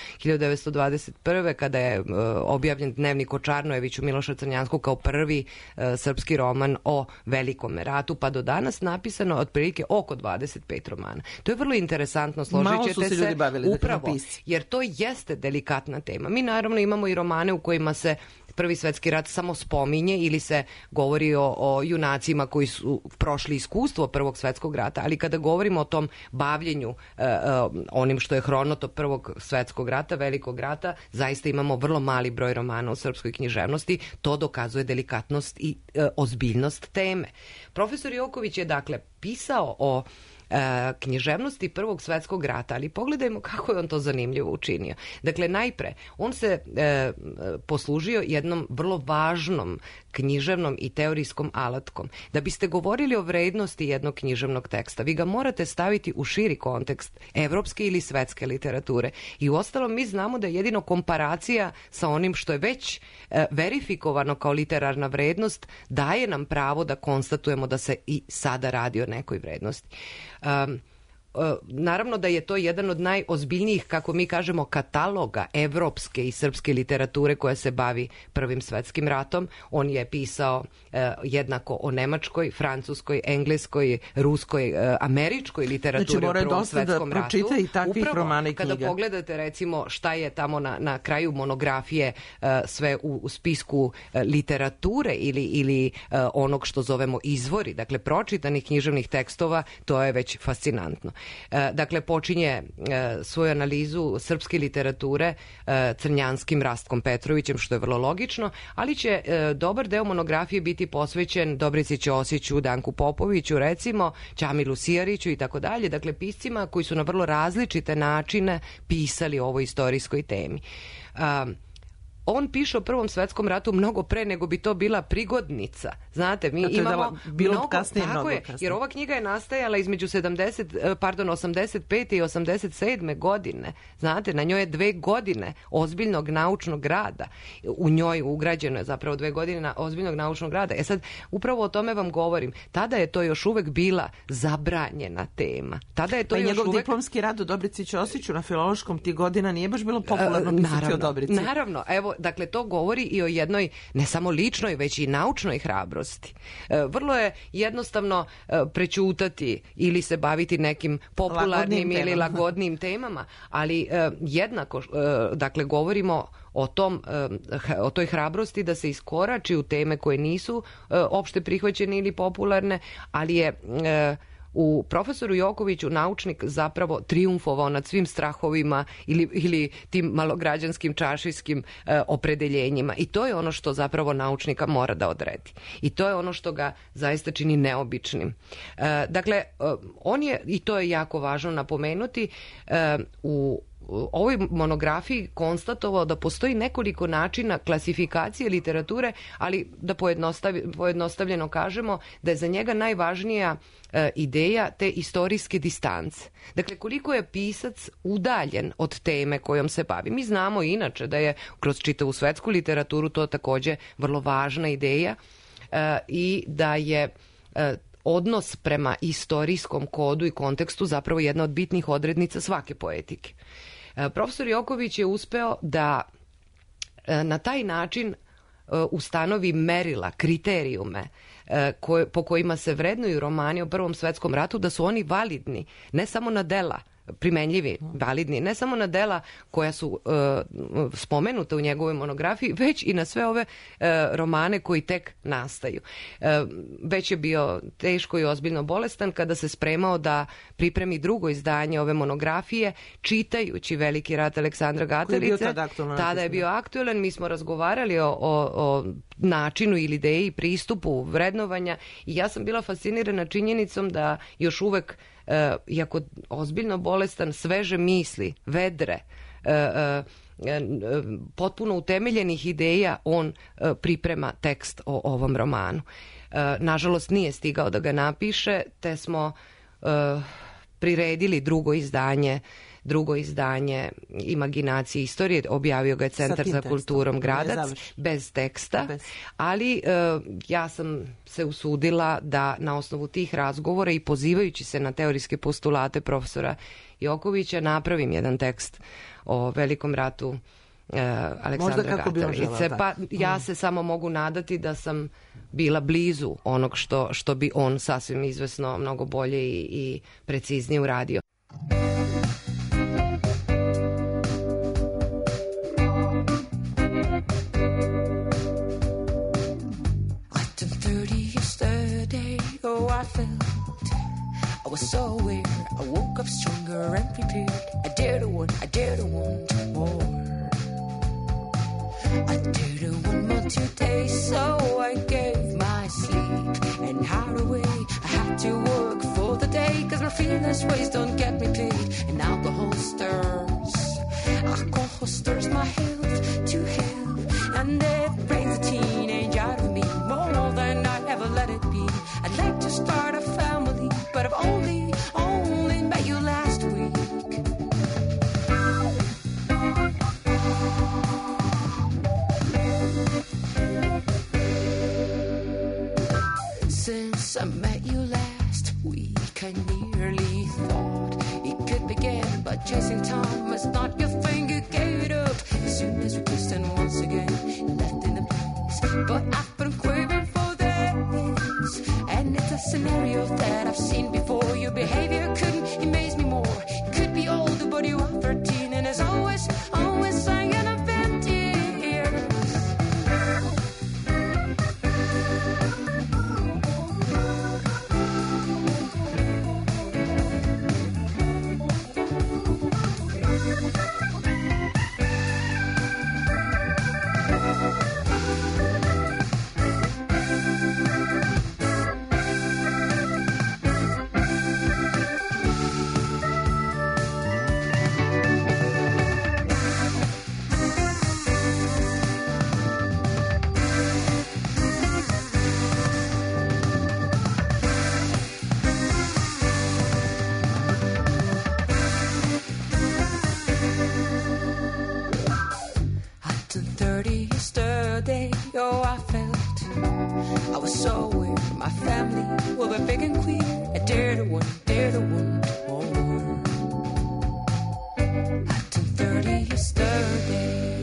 1921. kada je objavljen Dnevnik o Čarnojeviću Miloša Crnjanskog kao prvi srpski roman o Velikom ratu, pa do danas napisano otprilike oko 25 romana. To je vrlo interesantno, složit ćete se upravo, jer to jeste delikatna tema. Mi naravno imamo i romane u kojima se Prvi svetski rat samo spominje ili se govori o junacima koji su prošli iskustvo Prvog svetskog rata, ali kada govorimo o tom bavljenju onim što je hronotop Prvog svetskog rata, Velikog rata, zaista imamo vrlo mali broj romana u srpskoj književnosti. To dokazuje delikatnost i ozbiljnost teme. Profesor Joković je dakle pisao o književnosti Prvog svetskog rata, ali pogledajmo kako je on to zanimljivo učinio. Dakle, najpre, on se poslužio jednom vrlo važnom književnom i teorijskom alatkom. Da biste govorili o vrednosti jednog književnog teksta, vi ga morate staviti u širi kontekst evropske ili svetske literature. I uostalom mi znamo da je jedino komparacija sa onim što je već verifikovano kao literarna vrednost daje nam pravo da konstatujemo da se i sada radi o nekoj vrednosti. Naravno da je to jedan od najozbiljnijih, kako mi kažemo, kataloga evropske i srpske literature koja se bavi Prvim svetskim ratom. On je pisao jednako o nemačkoj, francuskoj, engleskoj, ruskoj, američkoj literaturi u Prvom svetskom ratu. I takvih romana i knjiga. Kada pogledate recimo šta je tamo na kraju monografije sve u spisku literature ili onog što zovemo izvori, dakle pročitanih književnih tekstova, to je već fascinantno. Dakle, počinje svoju analizu srpske literature crnjanskim Rastkom Petrovićem, što je vrlo logično, ali će dobar deo monografije biti posvećen Dobrici Ćosiću, Danku Popoviću, recimo, Ćamilu Sijariću i tako dalje, dakle, piscima koji su na vrlo različite načine pisali o ovoj istorijskoj temi. On piše o Prvom svetskom ratu mnogo pre nego bi to bila prigodnica. Znate, mi imamo mnogo kasnije, jer ova knjiga je nastajala između 85. i 87. godine. Znate, na njoj je 2 godine ozbiljnog naučnog rada. U njoj ugrađeno je zapravo 2 godine ozbiljnog naučnog rada. Sad, upravo o tome vam govorim. Tada je to još uvek bila zabranjena tema. Tada je to još njegov diplomski rad o Dobrici Ćosiću na filološkom tih godina nije baš bilo popularno pisati o Dobrici. Naravno, evo, dakle, to govori i o jednoj ne samo ličnoj, već i naučnoj hrabrosti. Vrlo je jednostavno prećutati ili se baviti nekim popularnim ili lagodnim temama, ali jednako, dakle, govorimo o toj hrabrosti da se iskorači u teme koje nisu opšte prihvaćene ili popularne, ali je u profesoru Jokoviću naučnik zapravo trijumfovao nad svim strahovima ili tim malograđanskim čašijskim opredeljenjima. I to je ono što zapravo naučnika mora da odredi. I to je ono što ga zaista čini neobičnim. Dakle, on je, i to je jako važno napomenuti, u ovoj monografiji konstatovao da postoji nekoliko načina klasifikacije literature, ali da pojednostavljeno kažemo da je za njega najvažnija ideja te istorijske distance. Dakle, koliko je pisac udaljen od teme kojom se bavi. Mi znamo inače da je kroz čitavu svetsku literaturu to takođe vrlo važna ideja i da je odnos prema istorijskom kodu i kontekstu zapravo jedna od bitnih odrednica svake poetike. Profesor Joković je uspeo da na taj način ustanovi merila, kriterijume po kojima se vrednuju romani o Prvom svetskom ratu, da su oni validni, ne samo na dela, primenljivi, validni, ne samo na dela koja su spomenuta u njegovoj monografiji, već i na sve ove romane koji tek nastaju. Već je bio teško i ozbiljno bolestan kada se spremao da pripremi drugo izdanje ove monografije, čitajući Veliki rat Aleksandra Gatelice. Tada je bio aktualan, mi smo razgovarali o načinu ili ideji, pristupu vrednovanja i ja sam bila fascinirana činjenicom da još uvek, iako ozbiljno bolestan, sveže misli, vedre, potpuno utemeljenih ideja, on priprema tekst o ovom romanu. Nažalost, nije stigao da ga napiše, te smo priredili drugo izdanje Imaginacije istorije, objavio ga je Centar za kulturom Gradac, bez teksta, ali ja sam se usudila da na osnovu tih razgovora i pozivajući se na teorijske postulate profesora Jokovića napravim jedan tekst o Velikom ratu Aleksandra Gatelice. Pa ja se samo mogu nadati da sam bila blizu onog što bi on sasvim izvesno mnogo bolje i preciznije uradio. I was so weird, I woke up stronger and prepared. I dared to want more. I dared to want more today, so I gave my sleep and hide away. I had to work for the the day, cause my fearless ways don't get me paid. And alcohol stirs my health to hell, and it brings a teenage out of me more than I ever let it be. I'd like to start a family, but I've only met you last week. Since I met you last week, I nearly thought it could begin, but chasing time is not your thing. You gave it up as soon as we kissed, and once again left in the place. But I've been craving for this, and it's a scenario that I've seen before. Your behavior couldn't amaze me more. You could be older, but you are 13, and as always sang an event years. Oh, I felt I was so weird. My family will be big and queer. I dare to want more. At 10:30 yesterday.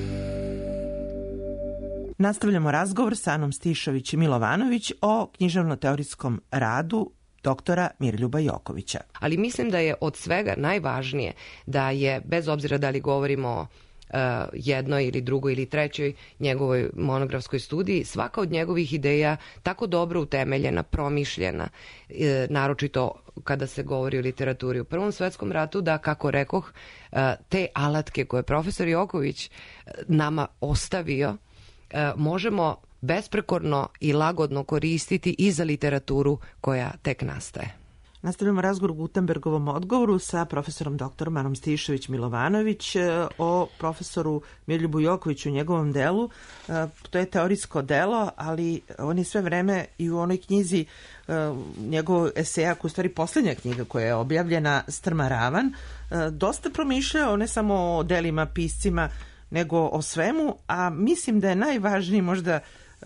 Nastavljamo razgovor sa Anom Stišović i Milovanović o književno-teorijskom radu doktora Miroljuba Jokovića. Ali mislim da je od svega najvažnije da je, bez obzira da li govorimo o jednoj ili drugoj ili trećoj njegovoj monografskoj studiji, svaka od njegovih ideja tako dobro utemeljena, promišljena, naročito kada se govori o literaturi u Prvom svetskom ratu, da, kako rekoh, te alatke koje je profesor Joković nama ostavio možemo besprekorno i lagodno koristiti i za literaturu koja tek nastaje. Nastavljamo razgovor u Gutenbergovom odgovoru sa profesorom doktorom Anom Stišović Milovanović o profesoru Miroljubu Jokoviću u njegovom delu. To je teorijsko delo, ali on je sve vreme i u onoj knjizi njegovog eseja, koja je u stvari posljednja knjiga koja je objavljena, Strma ravan, dosta promišljao ne samo o delima, piscima, nego o svemu, a mislim da je najvažniji možda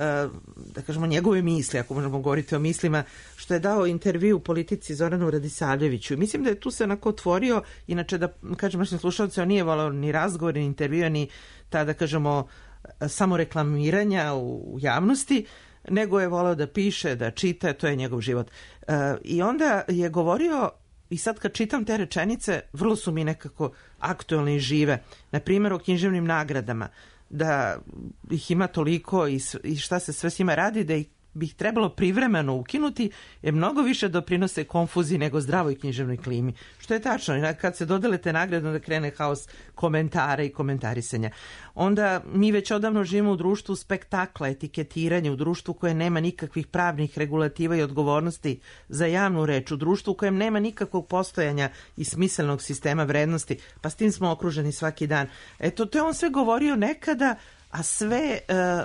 da kažemo njegove misli, ako možemo govoriti o mislima, što je dao intervju u Politici Zoranu Radisavljeviću. Mislim da je tu se onako otvorio, inače da kažemo našim slušalce, on nije volao ni razgovor, ni intervjua, ni ta, da kažemo, samo reklamiranja u javnosti, nego je volao da piše, da čita, to je njegov život. I onda je govorio, i sad kad čitam te rečenice, vrlo su mi nekako aktualne i žive. Na primjer, o književnim nagradama, da ih ima toliko i šta se sve s njima radi, da bi ih trebalo privremeno ukinuti, jer mnogo više doprinose konfuziji nego zdravoj književnoj klimi. Što je tačno, kad se dodele te nagrade, onda krene haos komentara i komentarisanja. Onda mi već odavno živimo u društvu spektakla, etiketiranja, u društvu koje nema nikakvih pravnih regulativa i odgovornosti za javnu reč, u društvu u kojem nema nikakvog postojanja i smiselnog sistema vrednosti, pa s tim smo okruženi svaki dan. Eto, to je on sve govorio nekada, a sve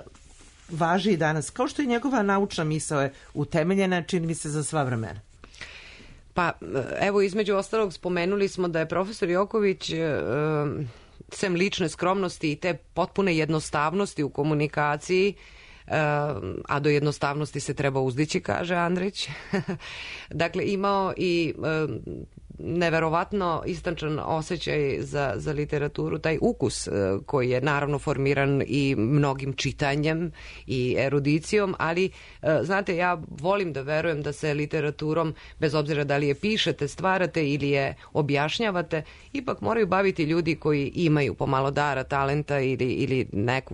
važi i danas. Kao što i njegova naučna misao je utemeljena, čini mi se, za sva vremena. Pa, evo, između ostalog spomenuli smo da je profesor Joković, sem lične skromnosti i te potpune jednostavnosti u komunikaciji, a do jednostavnosti se treba uzdići, kaže Andrić, dakle, imao i neverovatno istančan osjećaj za literaturu, taj ukus koji je naravno formiran i mnogim čitanjem i erudicijom, ali znate, ja volim da verujem da se literaturom, bez obzira da li je pišete, stvarate ili je objašnjavate, ipak moraju baviti ljudi koji imaju pomalo dara, talenta ili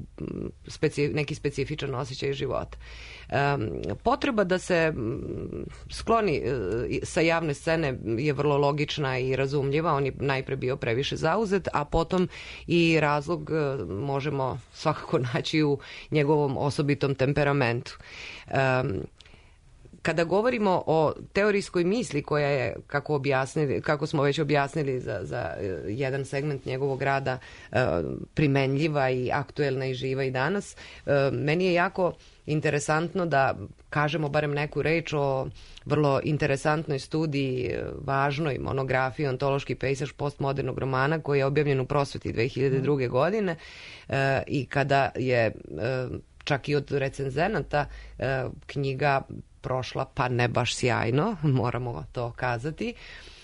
neki specifičan osjećaj života. Potreba da se skloni sa javne scene je vrlo logična i razumljiva. On je najpre bio previše zauzet, a potom i razlog možemo svakako naći u njegovom osobitom temperamentu. Kada govorimo o teorijskoj misli koja je, kako smo već objasnili za jedan segment njegovog rada, primenljiva i aktuelna i živa i danas, meni je jako interesantno da kažemo barem neku reč o vrlo interesantnoj studiji, važnoj monografiji Ontološki pejsaž postmodernog romana koji je objavljen u Prosveti 2002. godine i kada je čak i od recenzenata knjiga prošla pa ne baš sjajno, moramo to kazati,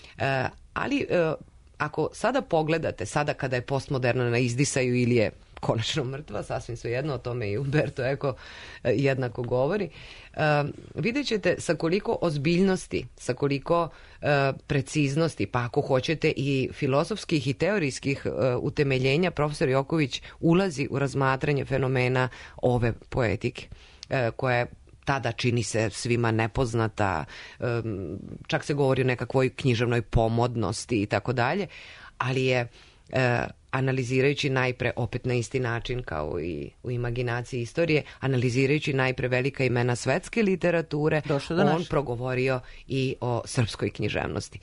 ali ako sada pogledate, sada kada je postmoderna na izdisaju ili je konačno mrtva, sasvim svejedno, o tome i Umberto Eco jednako govori, vidjet ćete sa koliko ozbiljnosti, sa koliko preciznosti, pa ako hoćete i filozofskih i teorijskih utemeljenja, profesor Joković ulazi u razmatranje fenomena ove poetike, koja je tada čini se svima nepoznata, čak se govori o nekakvoj književnoj pomodnosti i tako dalje, ali je analizirajući najpre, opet na isti način kao i u imaginaciji istorije, analizirajući najpre velika imena svetske literature, on progovorio i o srpskoj književnosti.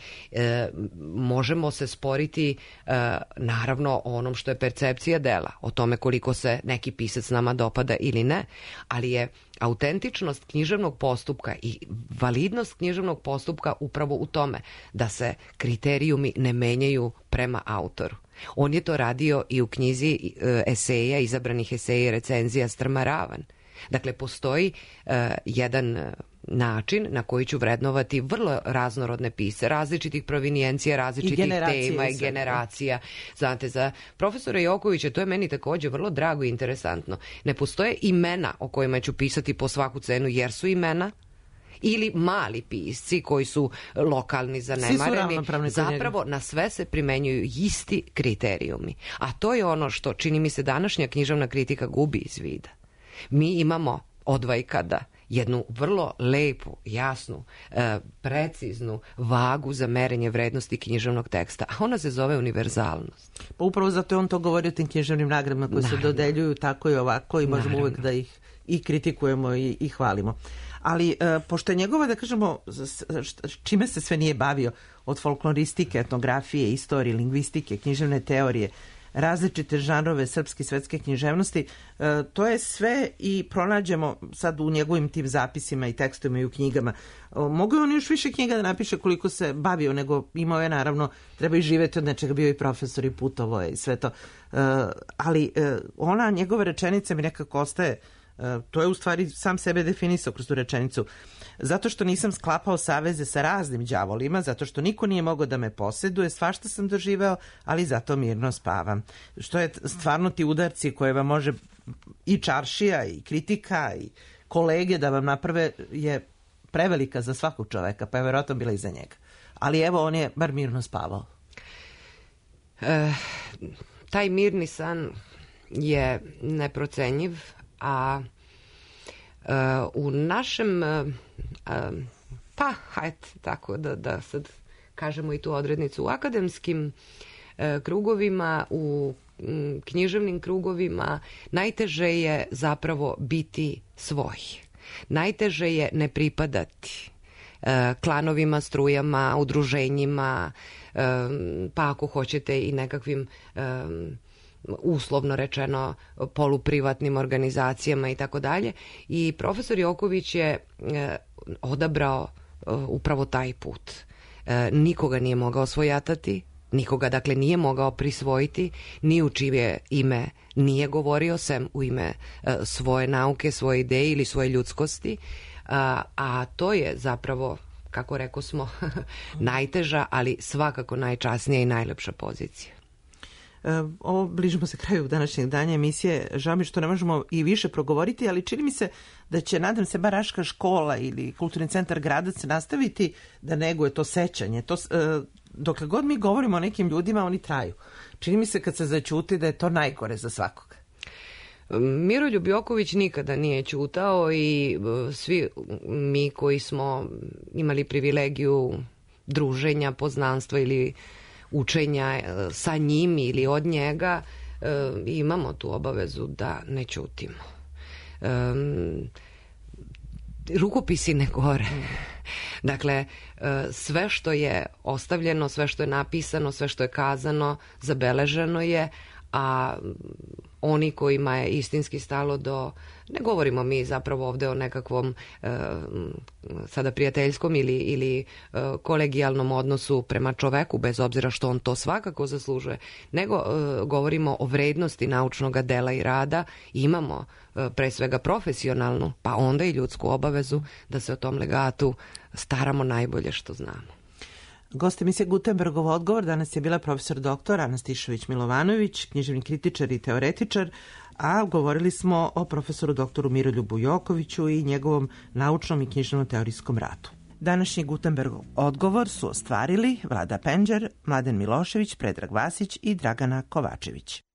Možemo se sporiti naravno o onom što je percepcija dela, o tome koliko se neki pisac nama dopada ili ne, ali je autentičnost književnog postupka i validnost književnog postupka upravo u tome da se kriterijumi ne menjaju prema autoru. On je to radio i u knjizi eseja, izabranih eseja i recenzija Strma Ravan. Dakle, postoji jedan način na koji ću vrednovati vrlo raznorodne pisce, različitih provinijencija, različitih tema i generacija. Znate, za profesora Jokovića, to je meni također vrlo drago i interesantno. Ne postoje imena o kojima ću pisati po svaku cenu, jer su imena, ili mali pisci koji su lokalni, zanemareni, zapravo na sve se primenjuju isti kriterijumi. A to je ono što, čini mi se, današnja književna kritika gubi iz vida. Mi imamo odvajkada jednu vrlo lepu, jasnu, preciznu vagu za merenje vrednosti književnog teksta, a ona se zove univerzalnost. Pa upravo zato je on to govorio o tim književnim nagradama koje se dodeljuju tako i ovako i možemo uvek da ih i kritikujemo i hvalimo. Ali pošto je njegova, da kažemo, čime se sve nije bavio, od folkloristike, etnografije, istorije, lingvistike, književne teorije, različite žanrove srpske i svetske književnosti, to je sve i pronađemo sad u njegovim tim zapisima i tekstovima i u knjigama. Mogu je on još više knjiga da napiše koliko se bavio, nego imao je naravno, treba i živjeti od nečega, bio i profesor i putovo je i sve to. Ali ona, njegova rečenica mi nekako ostaje, to je u stvari sam sebe definisao kroz tu rečenicu. Zato što nisam sklapao saveze sa raznim đavolima, zato što niko nije mogao da me poseduje, svašta sam doživeo, ali zato mirno spavam. Što je stvarno ti udarci koje vam može i čaršija i kritika i kolege da vam naprave je prevelika za svakog čoveka, pa je verovatno bila i za njega. Ali evo, on je bar mirno spavao. Taj mirni san je neprocenjiv, a u našem pa hajde tako da sad kažemo i tu odrednicu, u akademskim krugovima, u književnim krugovima najteže je zapravo biti svoj. Najteže je ne pripadati klanovima, strujama, udruženjima, pa ako hoćete i nekakvim uslovno rečeno poluprivatnim organizacijama i tako dalje. I profesor Joković je odabrao upravo taj put. Nikoga nije mogao svojatati, nikoga dakle nije mogao prisvojiti, ni u čije ime nije govorio, sem u ime svoje nauke, svoje ideje ili svoje ljudskosti, a to je zapravo, kako reko smo, najteža, ali svakako najčasnija i najlepša pozicija. Ovo bližimo se kraju današnjeg danja emisije. Žao mi što ne možemo i više progovoriti, ali čini mi se da će, nadam se, Baraška škola ili Kulturni centar Gradac nastaviti da neguje to sećanje. Dokle god mi govorimo o nekim ljudima, oni traju. Čini mi se kad se zaćuti da je to najgore za svakoga. Miroljub Joković nikada nije ćutao i svi mi koji smo imali privilegiju druženja, poznanstva ili učenja sa njim ili od njega, imamo tu obavezu da ne ćutimo. rukopisi ne gore. Dakle, sve što je ostavljeno, sve što je napisano, sve što je kazano, zabeleženo je, a oni kojima je istinski stalo do, ne govorimo mi zapravo ovde o nekakvom sada prijateljskom ili kolegijalnom odnosu prema čoveku, bez obzira što on to svakako zaslužuje, nego govorimo o vrednosti naučnog dela i rada. Imamo pre svega profesionalnu, pa onda i ljudsku obavezu da se o tom legatu staramo najbolje što znamo. Gost emisije Gutenbergov odgovor danas je bila profesor dr. Ana Stišović Milovanović, književni kritičar i teoretičar, a govorili smo o profesoru doktoru Miroljubu Jokoviću i njegovom naučnom i književno-teorijskom radu. Današnji Gutenbergov odgovor su ostvarili Vlada Penđer, Mladen Milošević, Predrag Vasić i Dragana Kovačević.